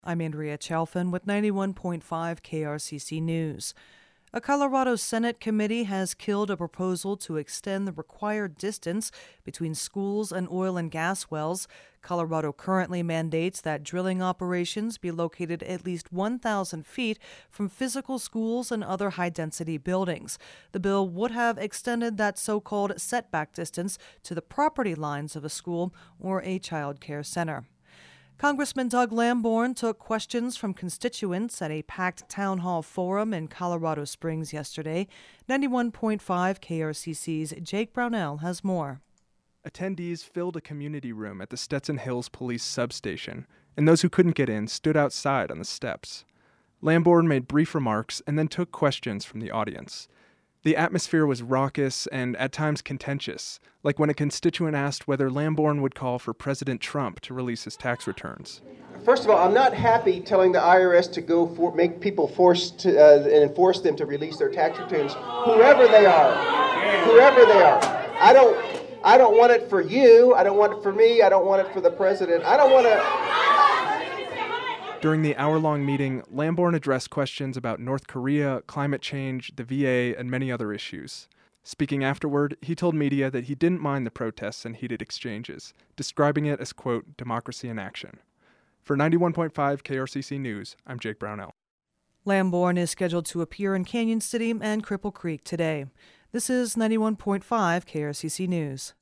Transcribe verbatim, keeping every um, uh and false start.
I'm Andrea Chalfin with ninety-one point five K R C C News. A Colorado Senate committee has killed a proposal to extend the required distance between schools and oil and gas wells. Colorado currently mandates that drilling operations be located at least one thousand feet from physical schools and other high-density buildings. The bill would have extended that so-called setback distance to the property lines of a school or a child care center. Congressman Doug Lamborn took questions from constituents at a packed town hall forum in Colorado Springs yesterday. ninety-one point five K R C C's Jake Brownell has more. Attendees filled a community room at the Stetson Hills Police substation, and those who couldn't get in stood outside on the steps. Lamborn made brief remarks and then took questions from the audience. The atmosphere was raucous and at times contentious, like when a constituent asked whether Lamborn would call for President Trump to release his tax returns. First of all, I'm not happy telling the I R S to go for make people forced to, uh, and enforce them to release their tax returns, whoever they are, whoever they are. I don't, I don't want it for you. I don't want it for me. I don't want it for the president. I don't want to. During the hour-long meeting, Lamborn addressed questions about North Korea, climate change, the V A, and many other issues. Speaking afterward, he told media that he didn't mind the protests and heated exchanges, describing it as, quote, democracy in action. For ninety-one point five K R C C News, I'm Jake Brownell. Lamborn is scheduled to appear in Canyon City and Cripple Creek today. This is ninety-one point five K R C C News.